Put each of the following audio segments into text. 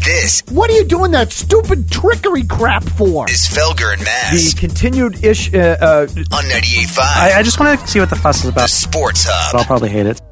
This What are you doing that stupid trickery crap for? is Felger and Mazz The continued ish. on 98.5. I just want to see what the fuss is The about. Sports But Hub. I'll probably hate it.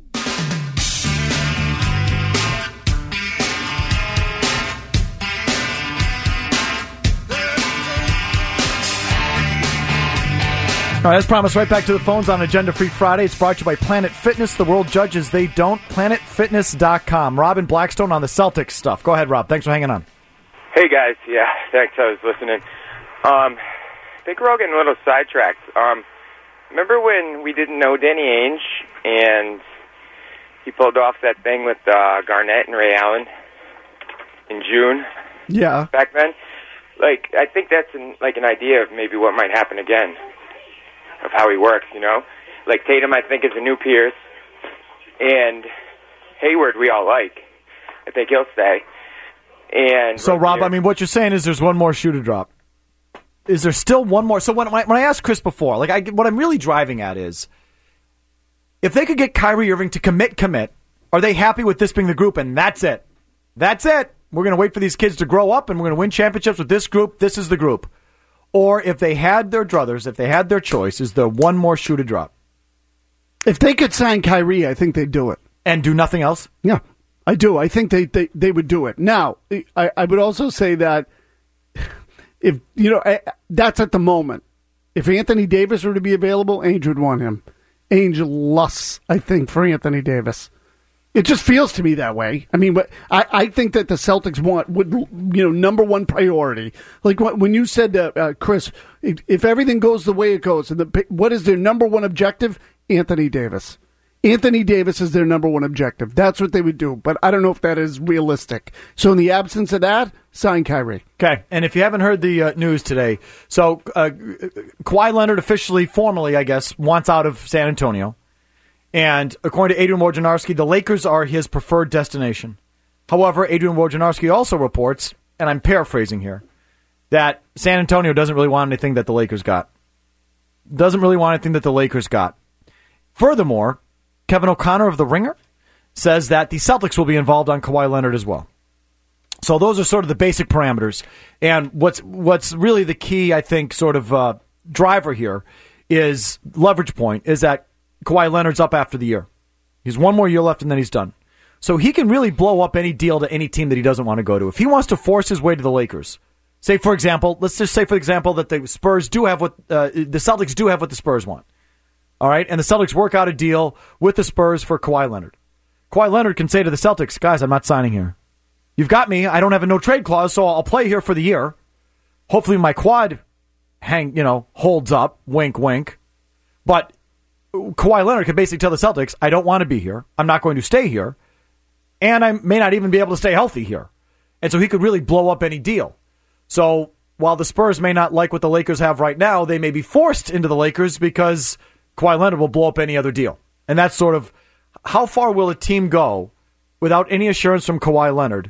All right, as promised, right back to the phones on Agenda Free Friday. It's brought to you by Planet Fitness. The world judges, they don't. PlanetFitness.com. Robin Blackstone on the Celtics stuff. Go ahead, Rob. Thanks for hanging on. Hey guys, yeah, thanks. I was listening. I think we're all getting a little sidetracked. Remember when we didn't know Danny Ainge and he pulled off that thing with Garnett and Ray Allen in June? Yeah. Back then, I think that's an idea of maybe what might happen again, of how he works. Tatum, I think, is a new Pierce, and Hayward we all like. I think he'll stay. And So, Rob, I mean, what you're saying is there's one more shoe to drop. Is there still one more? So when I asked Chris before, what I'm really driving at is, if they could get Kyrie Irving to commit, are they happy with this being the group? And that's it. That's it. We're going to wait for these kids to grow up, and we're going to win championships with this group. This is the group. Or if they had their druthers, if they had their choice, is there one more shoe to drop? If they could sign Kyrie, I think they'd do it. And do nothing else? Yeah, I do. I think they would do it. Now, I would also say that if that's at the moment. If Anthony Davis were to be available, Ainge would want him. Ainge lusts, I think, for Anthony Davis. It just feels to me that way. I mean, I think that the Celtics would number one priority. Like when you said, Chris, if everything goes the way it goes, and what is their number one objective? Anthony Davis. Anthony Davis is their number one objective. That's what they would do. But I don't know if that is realistic. So in the absence of that, sign Kyrie. Okay, and if you haven't heard the news today, so Kawhi Leonard officially, formally, I guess, wants out of San Antonio. And according to Adrian Wojnarowski, the Lakers are his preferred destination. However, Adrian Wojnarowski also reports, and I'm paraphrasing here, that San Antonio doesn't really want anything that the Lakers got. Doesn't really want anything that the Lakers got. Furthermore, Kevin O'Connor of The Ringer says that the Celtics will be involved on Kawhi Leonard as well. So those are sort of the basic parameters. And what's really the key, I think, sort of driver here is leverage point, is that Kawhi Leonard's up after the year. He's one more year left and then he's done. So he can really blow up any deal to any team that he doesn't want to go to. If he wants to force his way to the Lakers, say, for example, let's just say, for example, that the Spurs do have what the Celtics do have what the Spurs want. All right, and the Celtics work out a deal with the Spurs for Kawhi Leonard. Kawhi Leonard can say to the Celtics, guys, I'm not signing here. You've got me. I don't have a no-trade clause, so I'll play here for the year. Hopefully my quad holds up, wink, wink. But Kawhi Leonard could basically tell the Celtics, I don't want to be here. I'm not going to stay here. And I may not even be able to stay healthy here. And so he could really blow up any deal. So while the Spurs may not like what the Lakers have right now, they may be forced into the Lakers because Kawhi Leonard will blow up any other deal. And that's sort of, how far will a team go without any assurance from Kawhi Leonard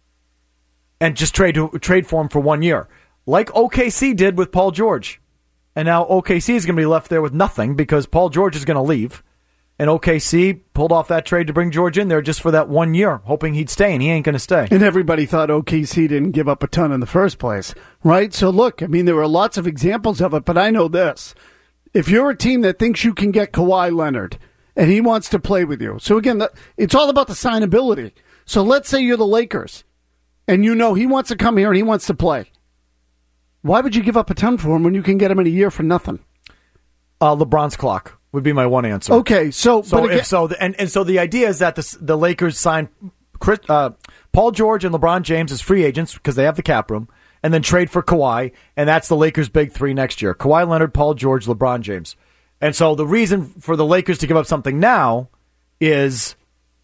and just trade for him for 1 year? Like OKC did with Paul George. And now OKC is going to be left there with nothing because Paul George is going to leave. And OKC pulled off that trade to bring George in there just for that 1 year, hoping he'd stay, and he ain't going to stay. And everybody thought OKC didn't give up a ton in the first place, right? So look, I mean, there were lots of examples of it, but I know this. If you're a team that thinks you can get Kawhi Leonard and he wants to play with you. So again, it's all about the signability. So let's say you're the Lakers and you know he wants to come here and he wants to play. Why would you give up a ton for him when you can get him in a year for nothing? LeBron's clock would be my one answer. Okay, so so the idea is that the Lakers sign Paul George and LeBron James as free agents because they have the cap room, and then trade for Kawhi, and that's the Lakers' big three next year: Kawhi Leonard, Paul George, LeBron James. And so the reason for the Lakers to give up something now is,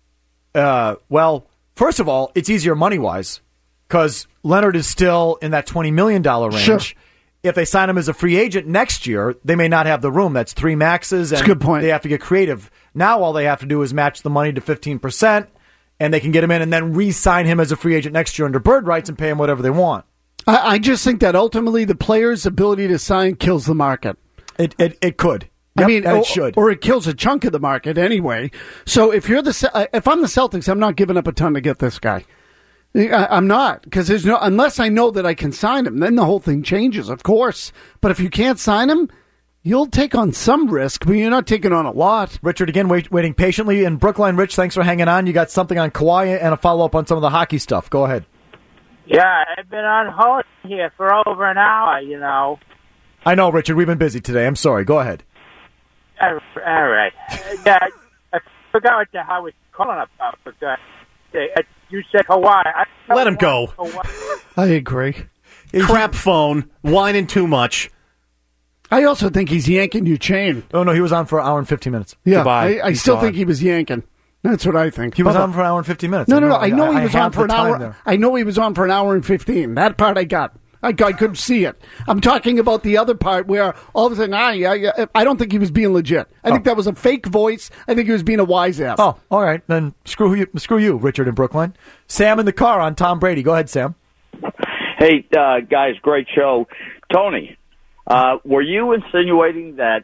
first of all, it's easier money-wise because Leonard is still in that $20 million range. Sure. If they sign him as a free agent next year, they may not have the room. That's 3 maxes, and that's a good point. They have to get creative. Now all they have to do is match the money to 15%, and they can get him in and then re-sign him as a free agent next year under bird rights and pay him whatever they want. I just think that ultimately the player's ability to sign kills the market. It could. Yep, I mean, it should. Or it kills a chunk of the market anyway. So if I'm the Celtics, I'm not giving up a ton to get this guy. I'm not, because unless I know that I can sign him, then the whole thing changes, of course. But if you can't sign him, you'll take on some risk, but you're not taking on a lot. Richard, again, waiting patiently in Brookline. Rich, thanks for hanging on. You got something on Kawhi and a follow-up on some of the hockey stuff. Go ahead. Yeah, I've been on hold here for over an hour, I know, Richard. We've been busy today. I'm sorry. Go ahead. All right. Yeah, I forgot what the hell I was calling about. But, you said Hawaii. Let him go. I agree. Crap phone, whining too much. I also think he's yanking your chain. Oh, no, he was on for an hour and 15 minutes. Yeah, Goodbye. I still think he was yanking. That's what I think. He was on for an hour and 15 minutes. No. I know he was on have for an the time hour. there. I know he was on for an hour and 15. That part I got. I couldn't see it. I'm talking about the other part where all of a sudden, I don't think he was being legit. I think that was a fake voice. I think he was being a wise ass. Oh, all right. Then screw you, Richard in Brooklyn. Sam in the car on Tom Brady. Go ahead, Sam. Hey, guys, great show. Tony, were you insinuating that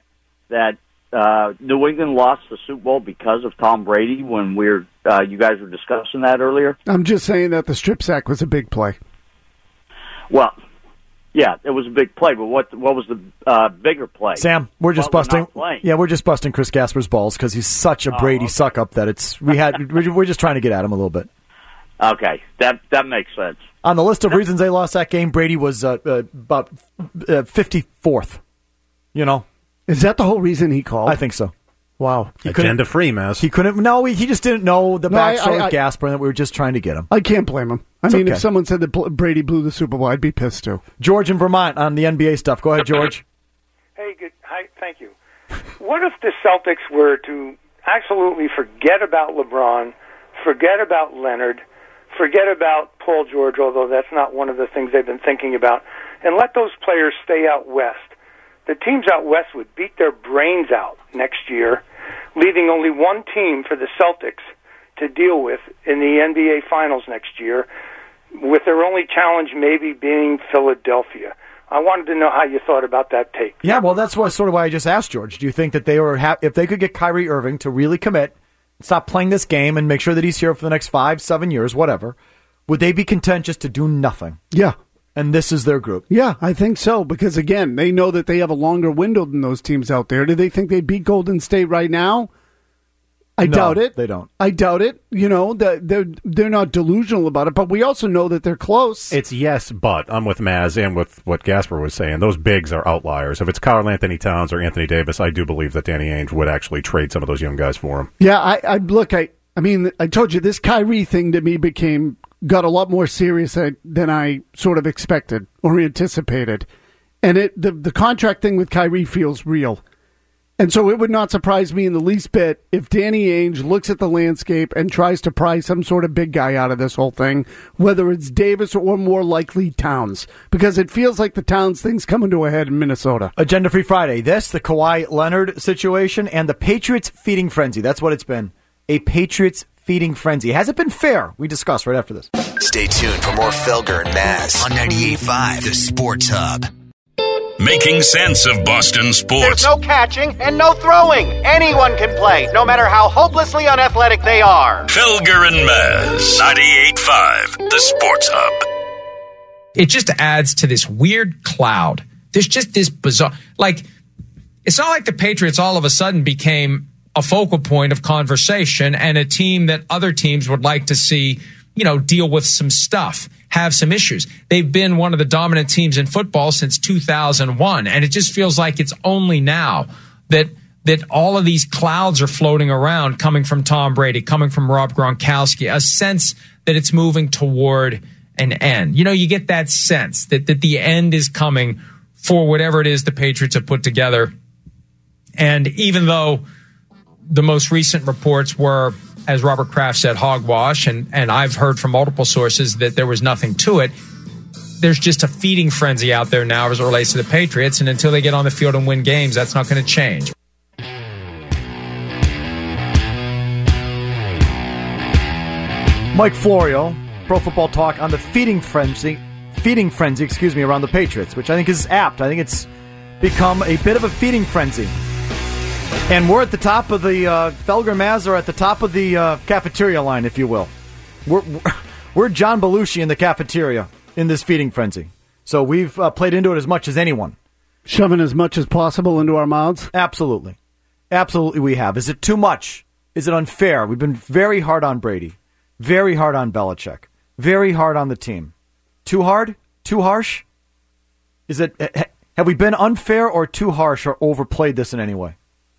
New England lost the Super Bowl because of Tom Brady when you guys were discussing that earlier? I'm just saying that the strip sack was a big play. Well, yeah, it was a big play, but what was the bigger play? Sam, we're just busting. Yeah, we're just busting Chris Gasper's balls because he's such a Brady suck up that we're just trying to get at him a little bit. Okay, that makes sense. On the list of reasons they lost that game, Brady was about 54th. Is that the whole reason he called? I think so. Wow. Agenda-free, Maz. He couldn't. No, he just didn't know the backstory of Gasper, and that we were just trying to get him. I can't blame him. If someone said that Brady blew the Super Bowl, I'd be pissed too. George in Vermont on the NBA stuff. Go ahead, George. Hey, good. Hi, thank you. What if the Celtics were to absolutely forget about LeBron, forget about Leonard, forget about Paul George, although that's not one of the things they've been thinking about, and let those players stay out west? The teams out west would beat their brains out next year, leaving only one team for the Celtics to deal with in the NBA Finals next year, with their only challenge maybe being Philadelphia. I wanted to know how you thought about that take. Yeah, well, that's sort of why I just asked George. Do you think that they were if they could get Kyrie Irving to really commit, stop playing this game, and make sure that he's here for the next 5-7 years, whatever, would they be content just to do nothing? Yeah. And this is their group? Yeah, I think so, because, again, they know that they have a longer window than those teams out there. Do they think they'd beat Golden State right now? I doubt it. They don't. I doubt it. They're not delusional about it, but we also know that they're close. It's yes, but I'm with Maz and with what Gasper was saying. Those bigs are outliers. If it's Karl Anthony Towns or Anthony Davis, I do believe that Danny Ainge would actually trade some of those young guys for him. Yeah, I told you this Kyrie thing to me got a lot more serious than I sort of expected or anticipated. And the contract thing with Kyrie feels real. And so it would not surprise me in the least bit if Danny Ainge looks at the landscape and tries to pry some sort of big guy out of this whole thing, whether it's Davis or more likely Towns, because it feels like the Towns thing's coming to a head in Minnesota. Agenda Free Friday. The Kawhi Leonard situation and the Patriots feeding frenzy. That's what it's been. A Patriots feeding frenzy. Has it been fair? We discuss right after this. Stay tuned for more Felger and Maz on 98.5, the Sports Hub. Making sense of Boston sports. There's no catching and no throwing. Anyone can play, no matter how hopelessly unathletic they are. Felger and Maz, 98.5, the Sports Hub. It just adds to this weird cloud. There's just this bizarre... it's not like the Patriots all of a sudden became a focal point of conversation and a team that other teams would like to see, deal with some stuff, have some issues. They've been one of the dominant teams in football since 2001, and it just feels like it's only now that all of these clouds are floating around, coming from Tom Brady, coming from Rob Gronkowski, a sense that it's moving toward an end. You get that sense that the end is coming for whatever it is the Patriots have put together. And even though the most recent reports were, as Robert Kraft said, hogwash, and I've heard from multiple sources that there was nothing to it, there's just a feeding frenzy out there now as it relates to the Patriots, and until they get on the field and win games, that's not going to change. Mike Florio, Pro Football Talk, on the feeding frenzy, around the Patriots, which I think is apt. I think it's become a bit of a feeding frenzy. And we're at the top of the Felger Maz are at the top of the cafeteria line, if you will. We're John Belushi in the cafeteria in this feeding frenzy. So we've played into it as much as anyone. Shoving as much as possible into our mouths? Absolutely. Absolutely we have. Is it too much? Is it unfair? We've been very hard on Brady. Very hard on Belichick. Very hard on the team. Too hard? Too harsh? Is it? Have we been unfair or too harsh or overplayed this in any way?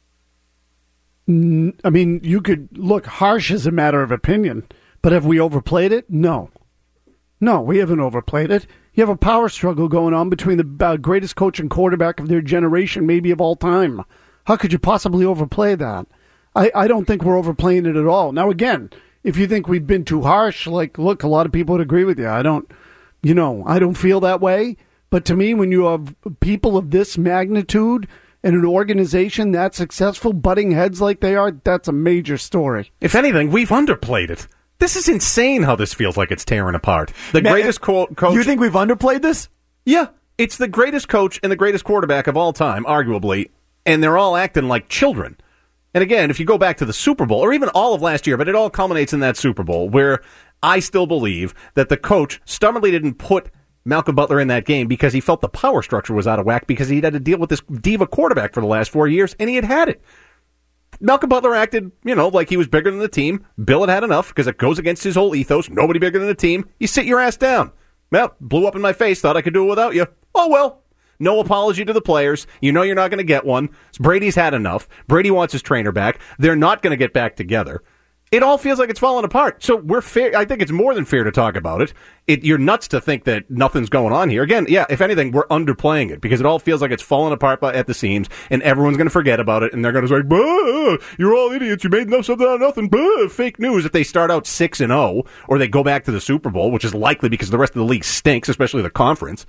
I mean, you could look, harsh as a matter of opinion, but have we overplayed it? No. No, we haven't overplayed it. You have a power struggle going on between the greatest coach and quarterback of their generation, maybe of all time. How could you possibly overplay that? I don't think we're overplaying it at all. Now, again, if you think we've been too harsh, like, look, a lot of people would agree with you. I don't feel that way. But to me, when you have people of this magnitude and an organization that successful butting heads like they are, that's a major story. If anything, we've underplayed it. This is insane how this feels like it's tearing apart. The greatest coach... You think we've underplayed this? Yeah. It's the greatest coach and the greatest quarterback of all time, arguably, and they're all acting like children. And again, if you go back to the Super Bowl, or even all of last year, but it all culminates in that Super Bowl, where I still believe that the coach stubbornly didn't put Malcolm Butler in that game because he felt the power structure was out of whack because he'd had to deal with this diva quarterback for the last 4 years, and he had it. Malcolm Butler acted, like he was bigger than the team. Bill had enough because it goes against his whole ethos. Nobody bigger than the team. You sit your ass down. Well, blew up in my face. Thought I could do it without you. Oh, well. No apology to the players. You know you're not going to get one. Brady's had enough. Brady wants his trainer back. They're not going to get back together. It all feels like it's falling apart. So we're fair. I think it's more than fair to talk about it. You're nuts to think that nothing's going on here. Again, yeah, if anything, we're underplaying it because it all feels like it's falling apart at the seams, and everyone's going to forget about it, and they're going to say, bah, you're all idiots. You made something out of nothing. Bah, fake news. If they start out 6-0, or they go back to the Super Bowl, which is likely because the rest of the league stinks, especially the conference.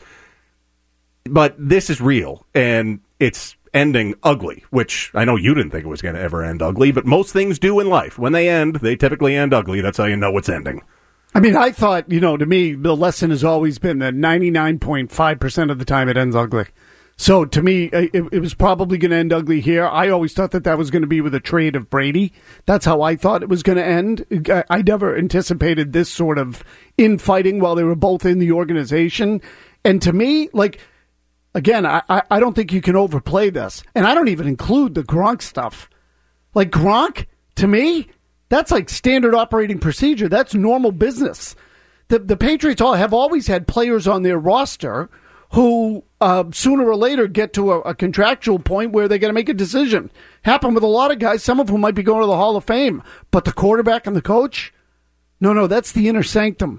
But this is real, and it's ending ugly, which I know you didn't think it was going to ever end ugly, but most things do in life. When they end, they typically end ugly. That's how you know it's ending. I mean, I thought, to me, the lesson has always been that 99.5% of the time it ends ugly. So to me, it was probably going to end ugly here. I always thought that was going to be with a trade of Brady. That's how I thought it was going to end. I never anticipated this sort of infighting while they were both in the organization. And to me, again, I don't think you can overplay this. And I don't even include the Gronk stuff. Like, Gronk, to me, that's like standard operating procedure. That's normal business. The Patriots have always had players on their roster who sooner or later get to a contractual point where they got to make a decision. Happened with a lot of guys, some of whom might be going to the Hall of Fame. But the quarterback and the coach? No, that's the inner sanctum.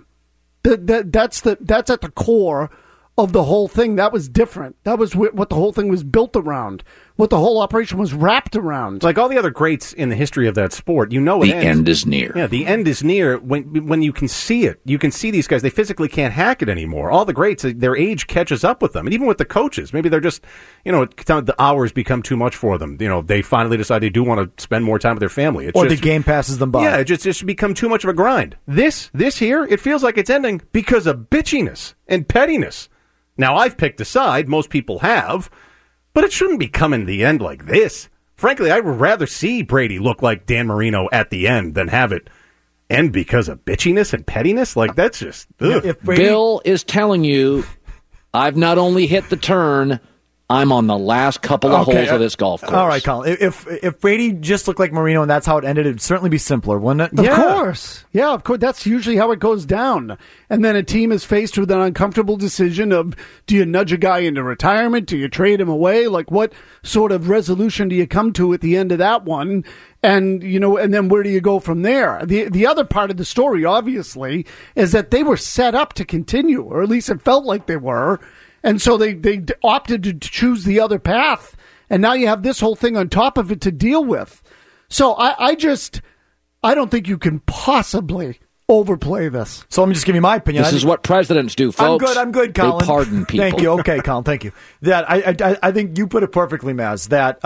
That's at the core of the whole thing. That was different. That was what the whole thing was built around, what the whole operation was wrapped around. Like all the other greats in the history of that sport, it the ends. End is near. Yeah, the end is near when you can see it. You can see these guys. They physically can't hack it anymore. All the greats, their age catches up with them. And even with the coaches, maybe they're just, the hours become too much for them. They finally decide they do want to spend more time with their family. Or the game passes them by. Yeah, it just become too much of a grind. This here, it feels like it's ending because of bitchiness and pettiness. Now, I've picked a side, most people have, but it shouldn't be coming to the end like this. Frankly, I would rather see Brady look like Dan Marino at the end than have it end because of bitchiness and pettiness. Like, that's just... Ugh. If Bill is telling you, I've not only hit the turn, I'm on the last couple of holes of this golf course. All right, Colin. If Brady just looked like Marino and that's how it ended, it would certainly be simpler, wouldn't it? Of course. Yeah, of course. That's usually how it goes down. And then a team is faced with an uncomfortable decision of, do you nudge a guy into retirement? Do you trade him away? Like, what sort of resolution do you come to at the end of that one? And, and then where do you go from there? The other part of the story, obviously, is that they were set up to continue, or at least it felt like they were. And so they opted to choose the other path. And now you have this whole thing on top of it to deal with. So I don't think you can possibly overplay this. So let me just give you my opinion. This is what presidents do, folks. I'm good, Colin. They pardon people. Thank you. Okay, Colin, thank you. That I think you put it perfectly, Maz, that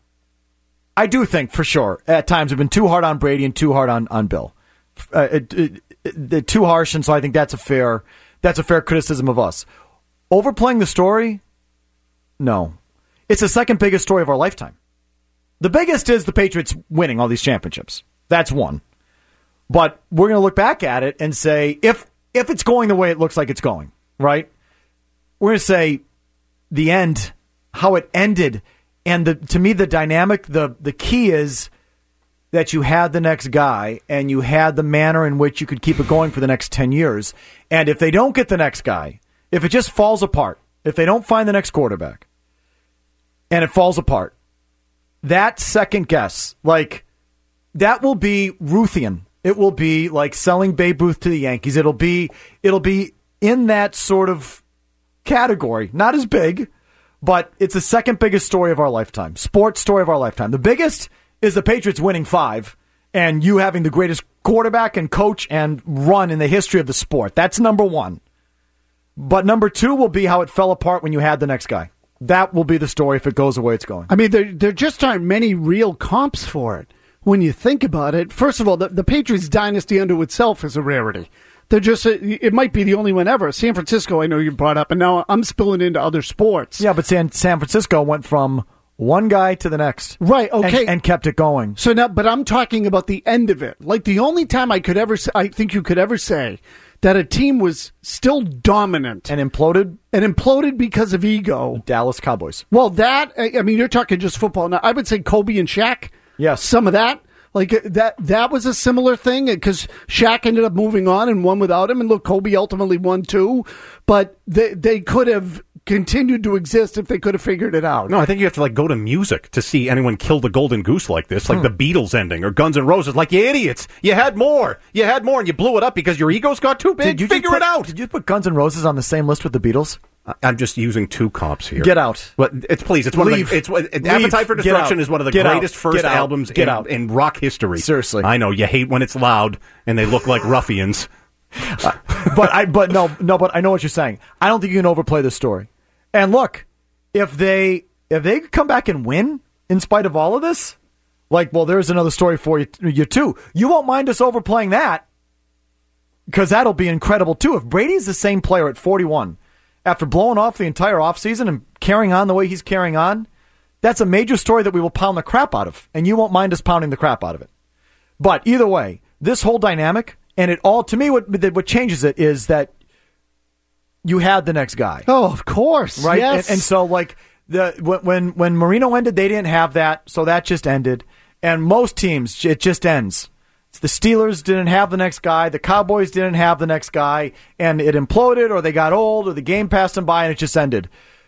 I do think, for sure, at times we've been too hard on Brady and too hard on Bill. They're too harsh, and so I think that's a fair criticism of us. Overplaying the story? No. It's the second biggest story of our lifetime. The biggest is the Patriots winning all these championships. That's one. But we're going to look back at it and say, if if it's going the way it looks like it's going, right? We're going to say the end, how it ended. And to me, the dynamic, the key is that you had the next guy and you had the manner in which you could keep it going for the next 10 years. And if they don't get the next guy, if it just falls apart, if they don't find the next quarterback and it falls apart, that second guess, like, that will be Ruthian. It will be like selling Babe Ruth to the Yankees. It'll be in that sort of category. Not as big, but it's the second biggest story of our lifetime. Sports story of our lifetime. The biggest is the Patriots winning 5 and you having the greatest quarterback and coach and run in the history of the sport. That's number 1. But number 2 will be how it fell apart when you had the next guy. That will be the story if it goes the way it's going. I mean, there just aren't many real comps for it when you think about it. First of all, the Patriots dynasty unto itself is a rarity. They're just it might be the only one ever. San Francisco, I know you brought up, and now I'm spilling into other sports. Yeah, but San Francisco went from one guy to the next. Right, okay. And kept it going. So now, but I'm talking about the end of it. Like, the only time I think you could ever say that a team was still dominant. And imploded? And imploded because of ego. Dallas Cowboys. Well, that, I mean, you're talking just football. Now, I would say Kobe and Shaq. Yes. Some of that. Like, that was a similar thing because Shaq ended up moving on and won without him. And look, Kobe ultimately won too. But they could have continued to exist if they could have figured it out. No, I think you have to like go to music to see anyone kill the golden goose like this, like the Beatles ending or Guns N' Roses. Like, you idiots, you had more, and you blew it up because your egos got too big. Figure it out. Did you put Guns N' Roses on the same list with the Beatles? I'm just using 2 comps here. Get out. But it's one of the. Appetite for Destruction is one of the greatest first albums in rock history. Seriously, I know you hate when it's loud and they look like ruffians. But I know what you're saying. I don't think you can overplay this story. And look, if they come back and win in spite of all of this, like, well, there's another story for you too. You won't mind us overplaying that because that'll be incredible too. If Brady's the same player at 41 after blowing off the entire offseason and carrying on the way he's carrying on, that's a major story that we will pound the crap out of, and you won't mind us pounding the crap out of it. But either way, this whole dynamic, and it all, to me, what changes it is that you had the next guy. Oh, of course. Right? Yes. And so, like, when Marino ended, they didn't have that, so that just ended. And most teams, it just ends. The Steelers didn't have the next guy. The Cowboys didn't have the next guy. And it imploded, or they got old, or the game passed them by, and it just ended.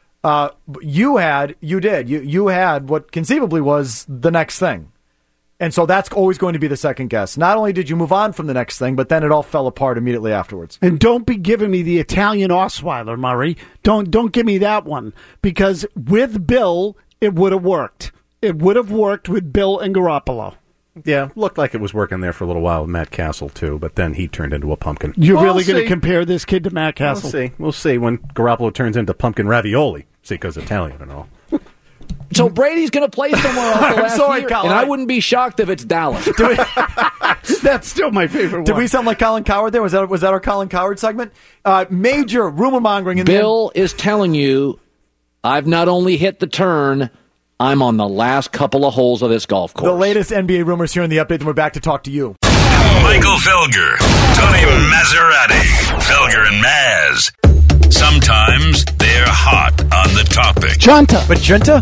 You had what conceivably was the next thing. And so that's always going to be the second guess. Not only did you move on from the next thing, but then it all fell apart immediately afterwards. And don't be giving me the Italian Osweiler, Murray. Don't give me that one. Because with Bill, it would have worked. It would have worked with Bill and Garoppolo. Yeah, looked like it was working there for a little while with Matt Castle, too, but then he turned into a pumpkin. You're really going to compare this kid to Matt Castle? We'll see when Garoppolo turns into pumpkin ravioli. See, because Italian and all. So Brady's going to play somewhere else the last year, Colin, and I wouldn't be shocked if it's Dallas. That's still my favorite one. Did we sound like Colin Cowherd there? Was that our Colin Cowherd segment? Major rumor mongering. Bill is telling you, I've not only hit the turn, I'm on the last couple of holes of this golf course. The latest NBA rumors here in the update, and we're back to talk to you. Michael Felger, Tony Maserati, Felger and Maz. Sometimes they're hot on the topic. Junta. But Junta?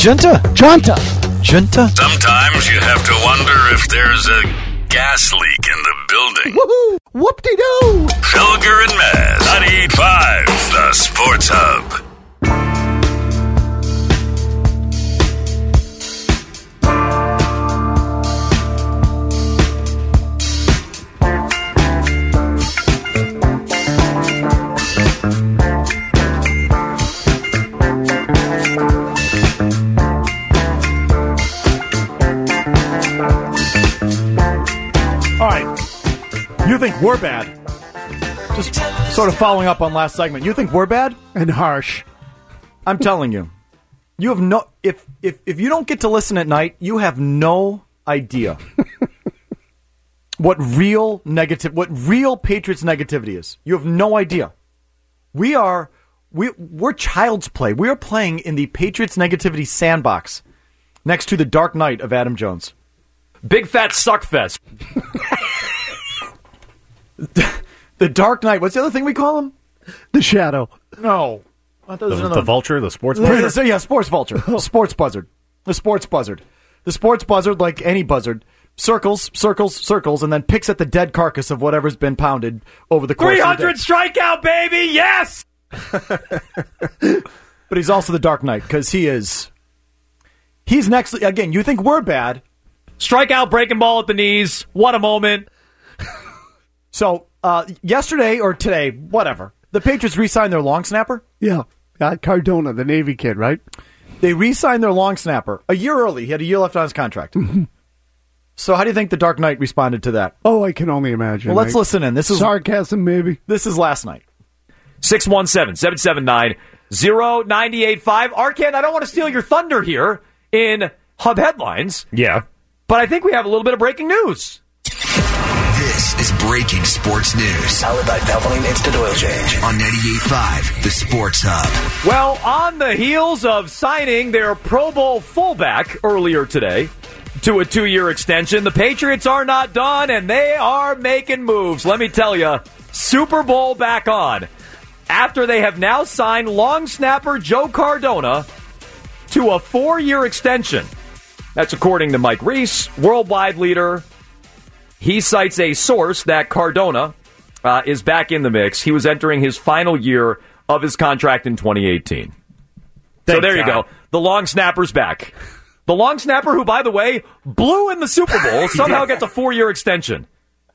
Sometimes you have to wonder if there's a gas leak in the building. Woohoo! Whoop-de-doo! Felger and Maz, 98.5, the Sports Hub. You think we're bad? Just sort of following up on last segment. You think we're bad? And harsh. I'm telling you. You have no if you don't get to listen at night, you have no idea what real Patriots negativity is. You have no idea. We're child's play. We are playing in the Patriots negativity sandbox next to the Dark Knight of Adam Jones. Big fat suck fest. The Dark Knight. What's the other thing we call him? The Shadow. No. I thought there was The another- Vulture, the Sports Buzzard. So, yeah, Sports Vulture. Sports Buzzard. The Sports Buzzard. The Sports Buzzard, like any buzzard, circles, and then picks at the dead carcass of whatever's been pounded over the course of the day. 300 strikeout, baby! Yes! But he's also the Dark Knight, because he's next. Again, you think we're bad. Strikeout, breaking ball at the knees. What a moment. So, yesterday or today, whatever, the Patriots re-signed their long snapper. Yeah. Cardona, the Navy kid, right? They re-signed their long snapper a year early. He had a year left on his contract. So how do you think the Dark Knight responded to that? Oh, I can only imagine. Well, let's listen in. This is sarcasm, maybe. This is last night. 617-779-0985. Arcand, I don't want to steal your thunder here in Hub Headlines. Yeah. But I think we have a little bit of breaking news. This is Breaking Sports News. Powered by Valvoline Instant Oil Change. On 98.5, the Sports Hub. Well, on the heels of signing their Pro Bowl fullback earlier today to a 2-year extension, the Patriots are not done, and they are making moves. Let me tell you, Super Bowl back on. After they have now signed long snapper Joe Cardona to a 4-year extension. That's according to Mike Reese, worldwide leader. He cites a source that Cardona is back in the mix. He was entering his final year of his contract in 2018. So there you go. The long snapper's back. The long snapper who, by the way, blew in the Super Bowl, somehow gets a 4-year extension.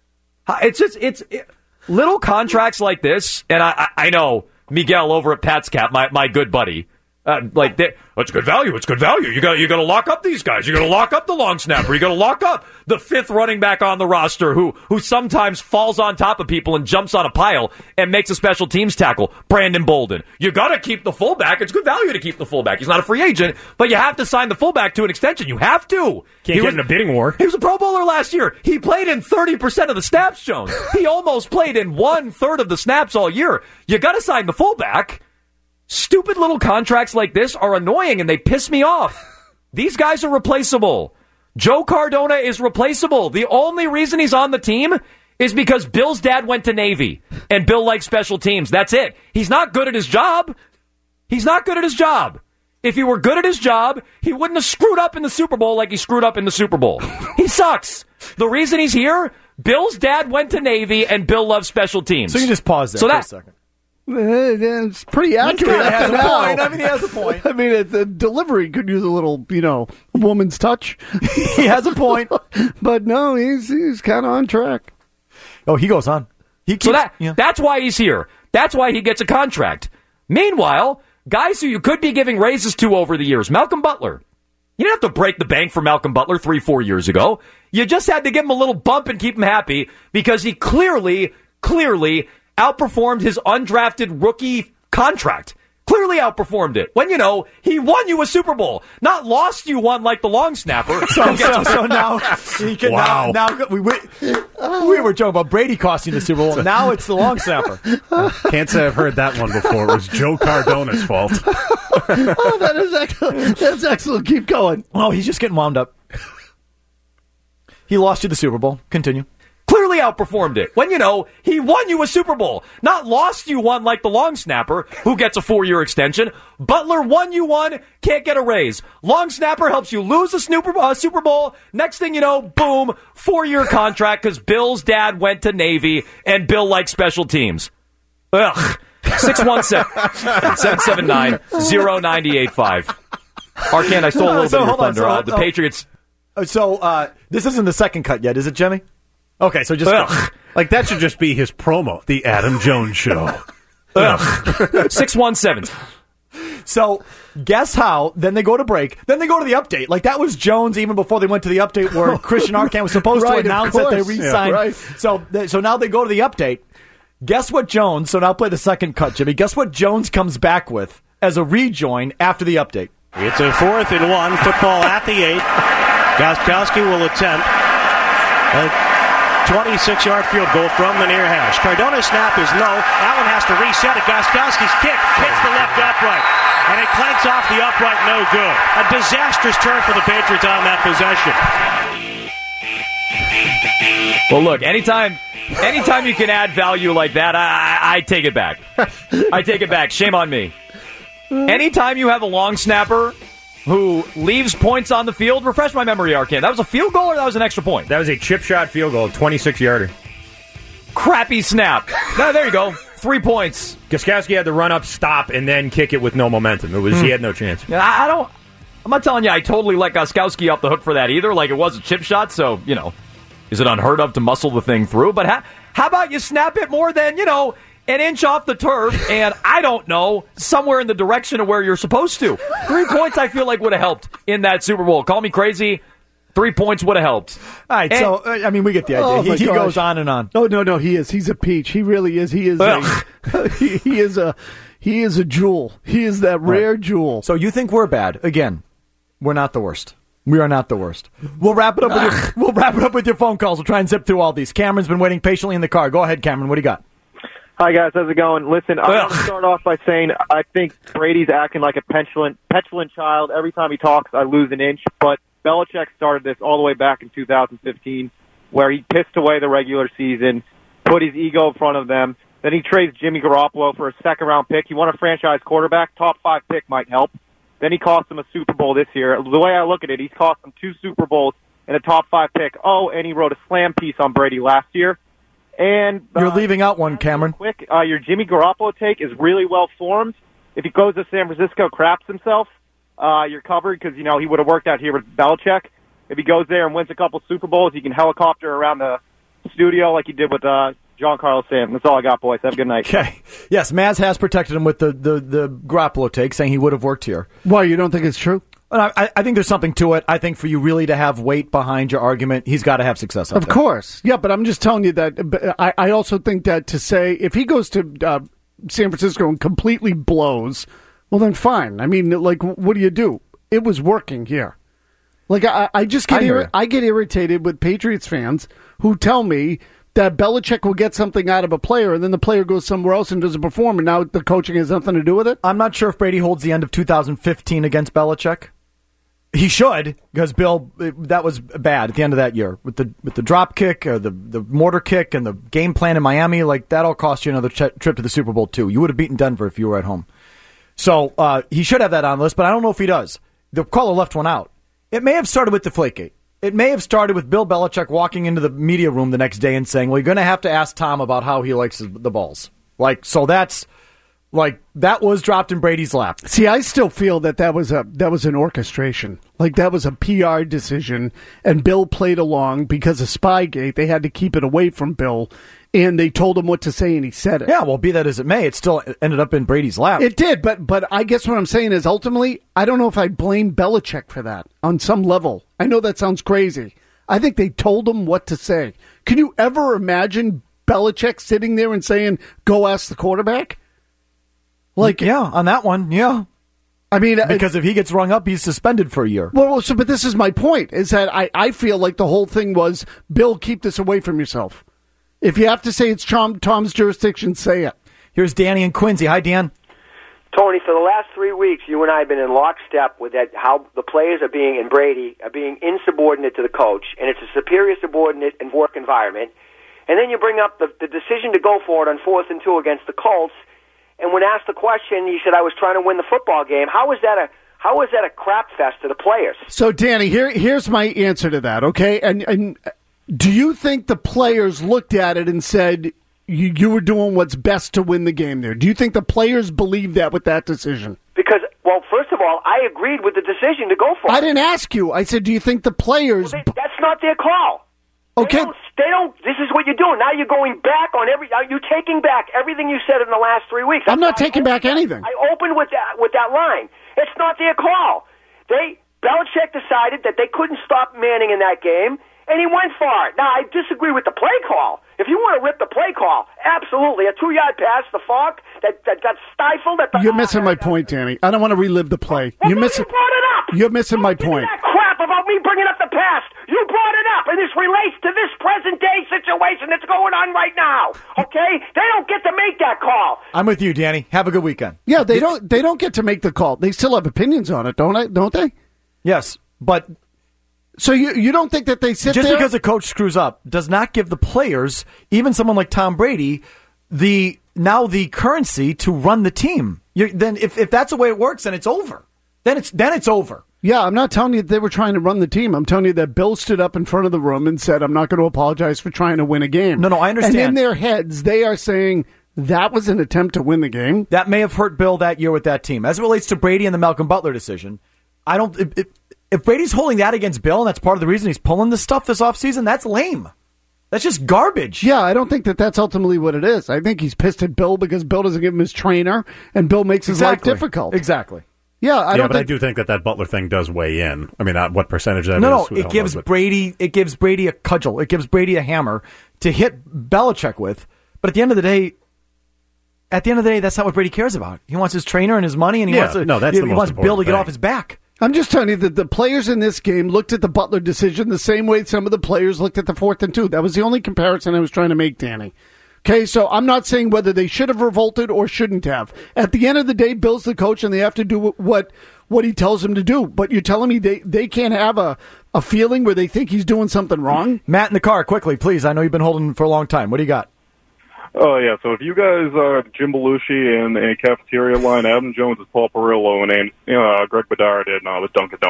It's little contracts like this, and I know Miguel over at Pat's Cap, my good buddy. It's good value. It's good value. You got to lock up these guys. You got to lock up the long snapper. You got to lock up the fifth running back on the roster who sometimes falls on top of people and jumps on a pile and makes a special teams tackle. Brandon Bolden. You got to keep the fullback. It's good value to keep the fullback. He's not a free agent, but you have to sign the fullback to an extension. You have to. Can't get in a bidding war. He was a Pro Bowler last year. He played in 30% of the snaps, Jones. He almost played in 1/3 of the snaps all year. You got to sign the fullback. Stupid little contracts like this are annoying and they piss me off. These guys are replaceable. Joe Cardona is replaceable. The only reason he's on the team is because Bill's dad went to Navy and Bill likes special teams. That's it. He's not good at his job. He's not good at his job. If he were good at his job, he wouldn't have screwed up in the Super Bowl like he screwed up in the Super Bowl. He sucks. The reason he's here, Bill's dad went to Navy and Bill loves special teams. So you just pause there for a second. It's pretty accurate. He has a point. I mean, he has a point. I mean, the delivery could use a little, woman's touch. He has a point. But no, he's kind of on track. Oh, he goes on. That's why he's here. That's why he gets a contract. Meanwhile, guys who you could be giving raises to over the years, Malcolm Butler. You didn't have to break the bank for Malcolm Butler 3-4 years ago. You just had to give him a little bump and keep him happy because he clearly outperformed his undrafted rookie contract. Clearly outperformed it. When, he won you a Super Bowl. Not lost you one like the long snapper. So now he can we were joking about Brady costing the Super Bowl. Now it's the long snapper. Can't say I've heard that one before. It was Joe Cardona's fault. That is excellent. That's excellent. Keep going. Oh, he's just getting wound up. He lost you the Super Bowl. Continue. Clearly outperformed it. When, he won you a Super Bowl. Not lost you one like the long snapper, who gets a 4-year extension. Butler won you one, can't get a raise. Long snapper helps you lose a Super Bowl. Next thing you know, boom, 4-year contract because Bill's dad went to Navy and Bill likes special teams. Ugh. 617-779-0985. Arcand, I stole a little bit of your thunder. The Patriots... So, this isn't the second cut yet, is it, Jimmy? Okay, so just... Like, that should just be his promo, the Adam Jones Show. 617. So, guess how? Then they go to break. Then they go to the update. Like, that was Jones even before they went to the update where Christian Arcand was supposed to announce that they re-signed. Yeah, right. So now they go to the update. Guess what Jones... So now play the second cut, Jimmy. Guess what Jones comes back with as a rejoin after the update. It's a 4th and 1. Football at the 8. Gostkowski will attempt a 26-yard field goal from the near hash. Cardona's snap is low. Allen has to reset it. Gostkowski's kick hits the left upright, and it clanks off the upright. No good. A disastrous turn for the Patriots on that possession. Well, look, anytime Anytime you can add value like that, I take it back. I take it back. Shame on me. Anytime you have a long snapper who leaves points on the field, refresh my memory, Arcand. That was a field goal or that was an extra point? That was a chip shot field goal, 26-yarder. Crappy snap. No, there you go. 3 points. Gostkowski had to run up, stop, and then kick it with no momentum. He had no chance. I'm not telling you I totally let Gostkowski off the hook for that either. Like, it was a chip shot, so, is it unheard of to muscle the thing through? But how about you snap it more than, an inch off the turf and, I don't know, somewhere in the direction of where you're supposed to? 3 points I feel like would have helped in that Super Bowl. Call me crazy. 3 points would have helped. All right, so, we get the idea. He goes on and on. Oh, no, he is. He's a peach. He really is. He is he is a jewel. He is that rare jewel. So you think we're bad. Again, we're not the worst. We are not the worst. We'll wrap it up with your phone calls. We'll try and zip through all these. Cameron's been waiting patiently in the car. Go ahead, Cameron. What do you got? Hi, guys. How's it going? Listen, I want to start off by saying I think Brady's acting like a petulant child. Every time he talks, I lose an inch. But Belichick started this all the way back in 2015, where he pissed away the regular season, put his ego in front of them. Then he trades Jimmy Garoppolo for a second-round pick. He won a franchise quarterback. Top 5 pick might help. Then he cost him a Super Bowl this year. The way I look at it, he's cost him 2 Super Bowls and a top 5 pick. Oh, and he wrote a slam piece on Brady last year. And you're leaving out one, Cameron. Quick, your Jimmy Garoppolo take is really well formed. If he goes to San Francisco, craps himself, you're covered because, he would have worked out here with Belichick. If he goes there and wins a couple Super Bowls, he can helicopter around the studio like he did with John Carlos Stanton. That's all I got, boys. Have a good night. Okay. Yes, Maz has protected him with the Garoppolo take, saying he would have worked here. Why, you don't think it's true? I think there's something to it. I think for you really to have weight behind your argument, he's got to have success. Of course. Yeah, but I'm just telling you that I also think that to say if he goes to San Francisco and completely blows, well, then fine. I mean, what do you do? It was working here. I just get I get irritated with Patriots fans who tell me that Belichick will get something out of a player, and then the player goes somewhere else and doesn't perform, and now the coaching has nothing to do with it? I'm not sure if Brady holds the end of 2015 against Belichick. He should, because Bill, that was bad at the end of that year. With the drop kick, or the mortar kick, and the game plan in Miami, that all cost you another trip to the Super Bowl, too. You would have beaten Denver if you were at home. So he should have that on the list, but I don't know if he does. The caller left one out. It may have started with Deflategate. It may have started with Bill Belichick walking into the media room the next day and saying, well, you're going to have to ask Tom about how he likes the balls. So that's... that was dropped in Brady's lap. See, I still feel that was an orchestration. That was a PR decision, and Bill played along because of Spygate. They had to keep it away from Bill, and they told him what to say, and he said it. Yeah, well, be that as it may, it still ended up in Brady's lap. It did, but I guess what I'm saying is ultimately, I don't know if I blame Belichick for that on some level. I know that sounds crazy. I think they told him what to say. Can you ever imagine Belichick sitting there and saying, go ask the quarterback? Yeah, on that one, yeah. I mean, because if he gets rung up, he's suspended for a year. Well, but this is my point, is that I feel like the whole thing was, Bill, keep this away from yourself. If you have to say it's Tom's jurisdiction, say it. Here's Danny and Quincy. Hi, Dan. Tony, for the last 3 weeks, you and I have been in lockstep with that, how the players are being, and Brady, are being insubordinate to the coach, and it's a superior subordinate and work environment. And then you bring up the decision to go for it on 4th and 2 against the Colts. And when asked the question, he said, I was trying to win the football game. How is that a crap fest to the players? So, Danny, here's my answer to that, okay? And do you think the players looked at it and said, you were doing what's best to win the game there? Do you think the players believe that with that decision? Because, well, first of all, I agreed with the decision to go for it. I didn't ask you. I said, do you think the players... Well, that's not their call. Okay. They don't. This is what you're doing. Now you're going back on you're taking back everything you said in the last 3 weeks. I'm not taking back anything. I opened with that line. It's not their call. Belichick decided that they couldn't stop Manning in that game, and he went for it. Now, I disagree with the play call. If you want to rip the play call, absolutely. A 2-yard pass, the Falk, that got stifled. You're missing my point, Danny. I don't want to relive the play. Well, you brought it up. You're missing my point. That crap about me bringing up the past. You brought it up, and this relates to this present-day situation that's going on right now. Okay? They don't get to make that call. I'm with you, Danny. Have a good weekend. Yeah, they don't get to make the call. They still have opinions on it, don't they? Yes, but So you don't think that they sit just there? because a coach screws up does not give the players, even someone like Tom Brady, the currency to run the team. Then if that's the way it works, then it's over. Then it's over. Yeah, I'm not telling you that they were trying to run the team. I'm telling you that Bill stood up in front of the room and said, I'm not going to apologize for trying to win a game. No, I understand. And in their heads, they are saying that was an attempt to win the game. That may have hurt Bill that year with that team. As it relates to Brady and the Malcolm Butler decision, I don't. If Brady's holding that against Bill, and that's part of the reason he's pulling this stuff this offseason, that's lame. That's just garbage. Yeah, I don't think that that's ultimately what it is. I think he's pissed at Bill because Bill doesn't give him his trainer, and Bill makes his life difficult. Exactly. Yeah, I do think that Butler thing does weigh in. I mean, what percentage that is? No, it gives Brady a cudgel. It gives Brady a hammer to hit Belichick with. But at the end of the day, that's not what Brady cares about. He wants his trainer and his money, and he wants Bill to get off his back. I'm just telling you that the players in this game looked at the Butler decision the same way some of the players looked at the 4th and 2. That was the only comparison I was trying to make, Danny. Okay, so I'm not saying whether they should have revolted or shouldn't have. At the end of the day, Bill's the coach, and they have to do what he tells them to do. But you're telling me they can't have a feeling where they think he's doing something wrong? Matt in the car, quickly, please. I know you've been holding for a long time. What do you got? Oh, yeah. So if you guys are Jim Belushi in a cafeteria line, Adam Jones is Paul Perillo, and Greg Bedard in the Dunkin'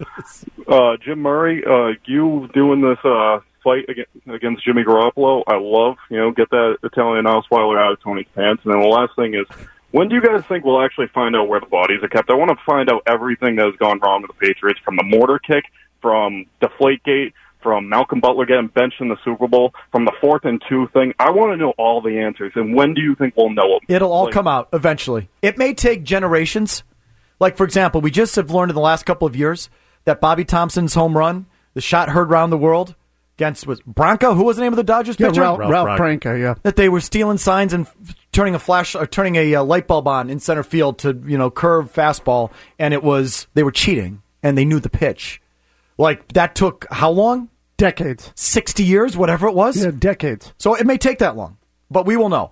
Donuts. Jim Murray, you doing this fight against Jimmy Garoppolo, I love. Get that Italian Osweiler out of Tony's pants. And then the last thing is, when do you guys think we'll actually find out where the bodies are kept? I want to find out everything that has gone wrong with the Patriots, from the mortar kick, from Deflategate, from Malcolm Butler getting benched in the Super Bowl, from the 4th and 2 thing. I want to know all the answers. And when do you think we'll know them? It'll all come out eventually. It may take generations. Like, for example, we just have learned in the last couple of years that Bobby Thompson's home run, the shot heard around the world against Branca. Who was the name of the Dodgers pitcher? Ralph Branca, yeah. That they were stealing signs and turning a light bulb on in center field to, curve fastball, and they were cheating, and they knew the pitch. Like, that took how long? Decades. 60 years, whatever it was? Yeah, decades. So it may take that long, but we will know.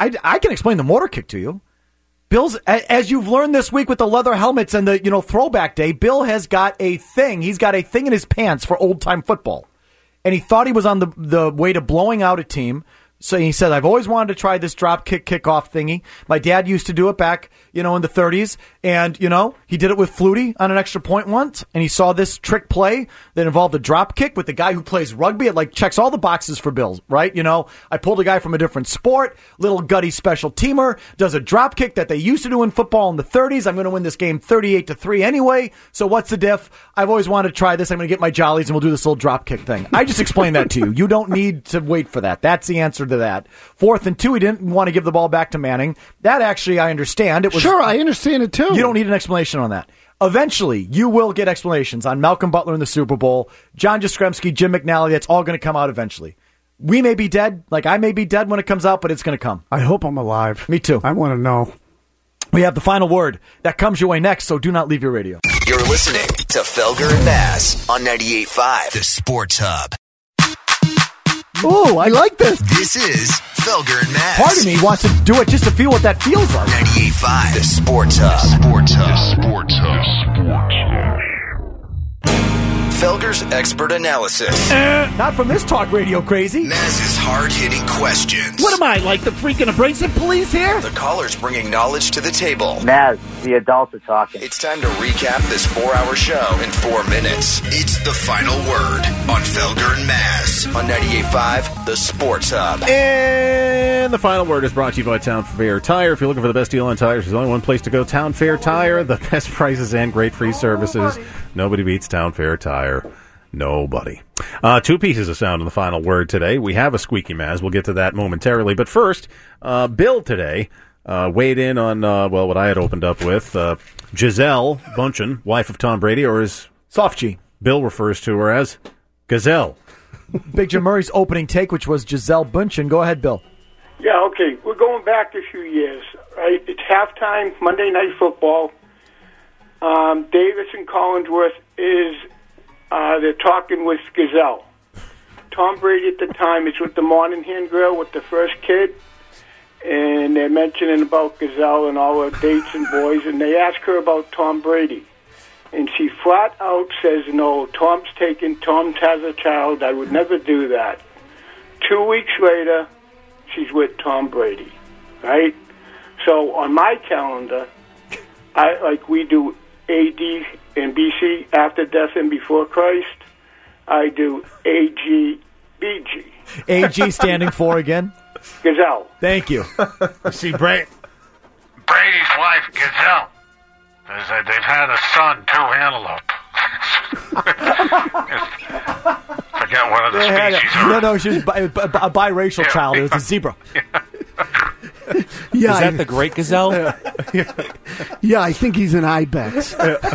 I can explain the mortar kick to you. Bill's, as you've learned this week with the leather helmets and the, throwback day, Bill has got a thing. He's got a thing in his pants for old-time football. And he thought he was on the way to blowing out a team. So he said, I've always wanted to try this drop kick kickoff thingy. My dad used to do it back, in the 30s. And, he did it with Flutie on an extra point once. And he saw this trick play that involved a drop kick with the guy who plays rugby. It checks all the boxes for Bill, right? I pulled a guy from a different sport, little gutty special teamer, does a drop kick that they used to do in football in the 30s. I'm going to win this game 38-3 anyway. So what's the diff? I've always wanted to try this. I'm going to get my jollies and we'll do this little drop kick thing. I just explained that to you. You don't need to wait for that. That's the answer to that. 4th and 2, he didn't want to give the ball back to Manning. That actually, I understand. Sure, I understand it too. You don't need an explanation on that. Eventually, you will get explanations on Malcolm Butler in the Super Bowl, John Jastrzemski, Jim McNally. That's all going to come out eventually. We may be dead, like I may be dead when it comes out, but it's going to come. I hope I'm alive. Me too. I want to know. We have the final word. That comes your way next, so do not leave your radio. You're listening to Felger and Bass on 98.5, the Sports Hub. Oh, I like this. This is Felger and Mass. Part of me wants to do it just to feel what that feels like. 98.5, the Sports Hub. Sports Hub. Sports Hub. Felger's expert analysis. Not from this talk radio crazy. Maz's hard-hitting questions. What am I, like the freaking abrasive police here? The callers bringing knowledge to the table. Maz, the adults are talking. It's time to recap this 4-hour show in 4 minutes. It's the final word on Felger and Maz on 98.5, the Sports Hub. And the final word is brought to you by Town Fair Tire. If you're looking for the best deal on tires, there's only one place to go, Town Fair Tire. The best prices and great free services. Nobody beats Town Fair Tire. Nobody. 2 pieces of sound in the final word today. We have a squeaky Maz. We'll get to that momentarily. But first, Bill today weighed in on, what I had opened up with. Gisele Bündchen, wife of Tom Brady, or as Soft G. Bill refers to her as Gazelle. Big Jim Murray's opening take, which was Gisele Bündchen. Go ahead, Bill. Yeah, okay. We're going back a few years, right? It's halftime, Monday Night Football. Davis and Collinsworth they're talking with Gazelle. Tom Brady at the time is with the Monahan girl with the first kid, and they're mentioning about Gazelle and all her dates and boys, and they ask her about Tom Brady. and she flat out says, no, Tom has a child, I would never do that. 2 weeks later, she's with Tom Brady, right? So on my calendar, we do AD and BC, after death and before Christ, I do AG, BG. AG standing for again? Gazelle. Thank you. See, Brady's wife, Gazelle, they've had a son, two antelope. Forget one of the species. No, she was a biracial child. It was a zebra. Yeah, is that the Great Gazelle? Yeah, I think he's an ibex.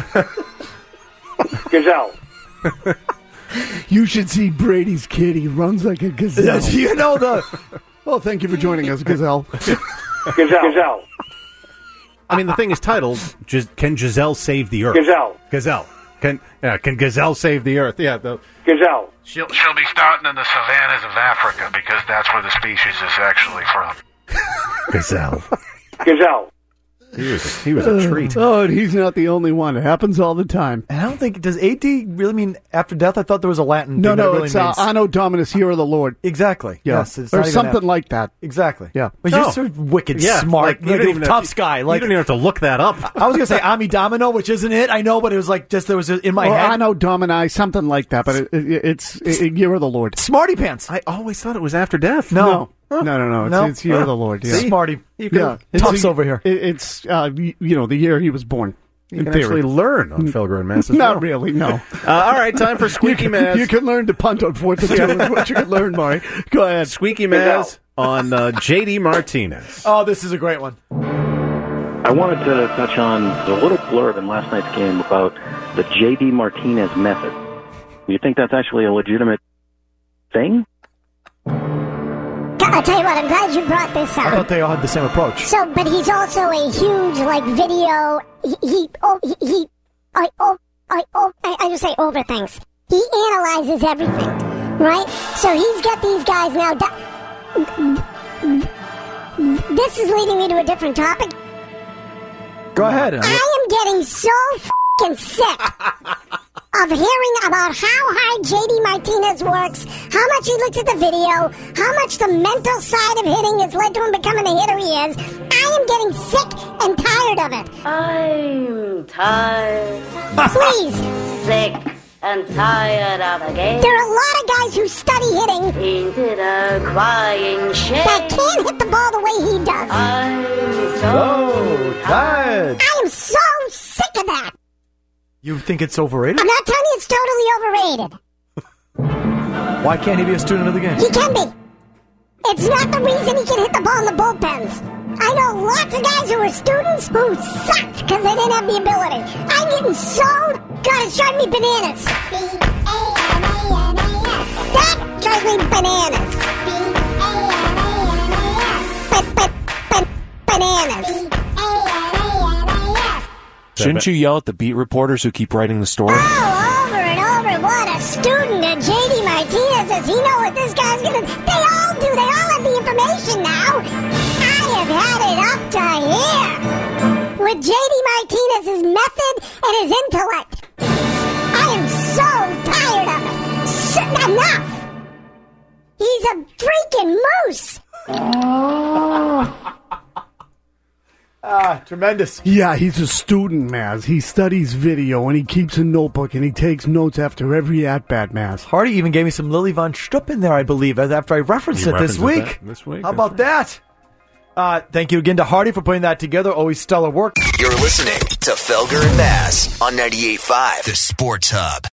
Gazelle. You should see Brady's kid. He runs like a gazelle. You know the... Oh, thank you for joining us, Gazelle. Gazelle. I mean, the thing is titled, Can Giselle Save the Earth? Gazelle. Can Gazelle save the Earth? Yeah. Gazelle. She'll be starting in the savannas of Africa because that's where the species is actually from. Gazelle. Gazelle. He was a treat. Oh, and he's not the only one. It happens all the time. And I don't think... Does AD really mean after death? I thought there was a Latin thing that really it's means... Anno Dominus, Hero of the Lord. Exactly. Yeah. Yes. It's or not even something after. Like that. Exactly. Yeah. But you're sort of wicked smart. You don't even tough guy. You don't even have to look that up. I was going to say Ami Domino, which isn't it. I know, but it was there was in my head. Anno Domini, something like that. But it's Year of the Lord. Smarty Pants. I always thought it was after death. No. It's Year of the Lord. Yeah. Smarty. Tufts over here. It's the year he was born. You can actually learn on Felger and Mass. Not really, no. All right, time for Squeaky Maz. You can learn to punt on 4th and 2 is what you can learn, Maury. Go ahead. Squeaky Maz on J.D. Martinez. Oh, this is a great one. I wanted to touch on the little blurb in last night's game about the J.D. Martinez method. Do you think that's actually a legitimate thing? I'll tell you what, I'm glad you brought this up. I thought they all had the same approach. So, but he's also a huge, video, I just say over things. He analyzes everything, right? So he's got these guys now. This is leading me to a different topic. Go ahead. I am getting so f***ing sick of hearing about how hard J.D. Martinez works, how much he looks at the video, how much the mental side of hitting has led to him becoming the hitter he is. I am getting sick and tired of it. I'm tired. Please. Sick and tired of the game. There are a lot of guys who study hitting. Ain't it a crying shame? That can't hit the ball the way he does. I'm so tired. I am so sick of that. You think it's overrated? I'm not telling you it's totally overrated. Why can't he be a student of the game? He can be. It's not the reason he can hit the ball in the bullpens. I know lots of guys who are students who sucked because they didn't have the ability. I'm getting so... God, it's driving me bananas. B-A-N-A-N-A-S. That drives me bananas. B-A-N-A-N-A-S. Bananas. Shouldn't you yell at the beat reporters who keep writing the story? Oh, over and over. What a student that J.D. Martinez is. He know what this guy's going to... They all do. They all have the information now. I have had it up to here with J.D. Martinez's method and his intellect. I am so tired of it. Enough. He's a freaking moose. Tremendous. Yeah, he's a student, Maz. He studies video, and he keeps a notebook, and he takes notes after every at-bat, Maz. Hardy even gave me some Lily Von Stupp in there, I believe, after I referenced it this week. How about that? Thank you again to Hardy for putting that together. Always stellar work. You're listening to Felger and Mass on 98.5, The Sports Hub.